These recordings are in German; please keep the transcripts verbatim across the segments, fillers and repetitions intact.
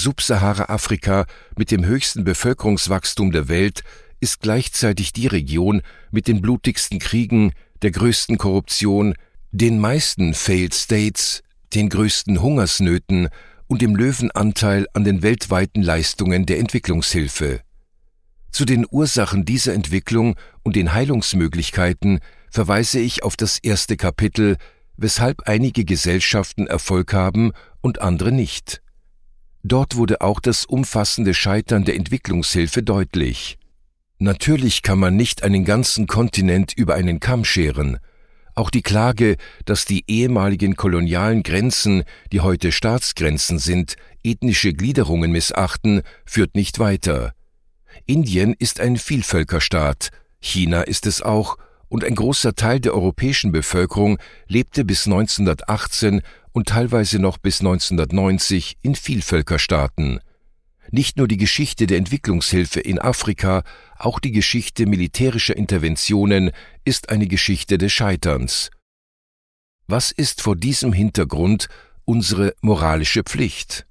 Subsahara-Afrika mit dem höchsten Bevölkerungswachstum der Welt ist gleichzeitig die Region mit den blutigsten Kriegen, der größten Korruption, den meisten Failed States, den größten Hungersnöten und dem Löwenanteil an den weltweiten Leistungen der Entwicklungshilfe. Zu den Ursachen dieser Entwicklung und den Heilungsmöglichkeiten verweise ich auf das erste Kapitel, weshalb einige Gesellschaften Erfolg haben und andere nicht. Dort wurde auch das umfassende Scheitern der Entwicklungshilfe deutlich. Natürlich kann man nicht einen ganzen Kontinent über einen Kamm scheren. Auch die Klage, dass die ehemaligen kolonialen Grenzen, die heute Staatsgrenzen sind, ethnische Gliederungen missachten, führt nicht weiter. Indien ist ein Vielvölkerstaat, China ist es auch, und ein großer Teil der europäischen Bevölkerung lebte bis neunzehnhundertachtzehn und teilweise noch bis neunzehnhundertneunzig in Vielvölkerstaaten. Nicht nur die Geschichte der Entwicklungshilfe in Afrika, auch die Geschichte militärischer Interventionen ist eine Geschichte des Scheiterns. Was ist vor diesem Hintergrund unsere moralische Pflicht?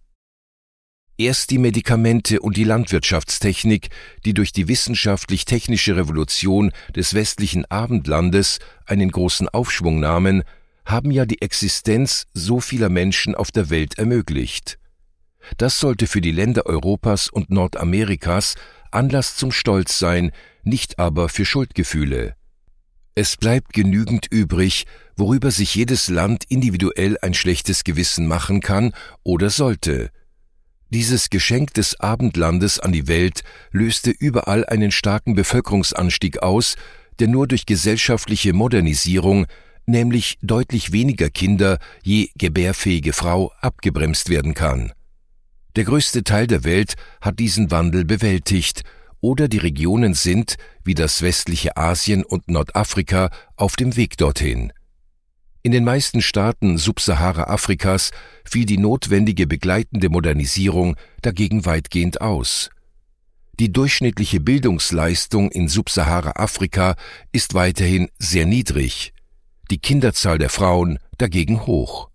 Erst die Medikamente und die Landwirtschaftstechnik, die durch die wissenschaftlich-technische Revolution des westlichen Abendlandes einen großen Aufschwung nahmen, haben ja die Existenz so vieler Menschen auf der Welt ermöglicht. Das sollte für die Länder Europas und Nordamerikas Anlass zum Stolz sein, nicht aber für Schuldgefühle. Es bleibt genügend übrig, worüber sich jedes Land individuell ein schlechtes Gewissen machen kann oder sollte. Dieses Geschenk des Abendlandes an die Welt löste überall einen starken Bevölkerungsanstieg aus, der nur durch gesellschaftliche Modernisierung, nämlich deutlich weniger Kinder je gebärfähige Frau, abgebremst werden kann. Der größte Teil der Welt hat diesen Wandel bewältigt, oder die Regionen sind, wie das westliche Asien und Nordafrika, auf dem Weg dorthin. In den meisten Staaten Subsahara-Afrikas fiel die notwendige begleitende Modernisierung dagegen weitgehend aus. Die durchschnittliche Bildungsleistung in Subsahara-Afrika ist weiterhin sehr niedrig, die Kinderzahl der Frauen dagegen hoch.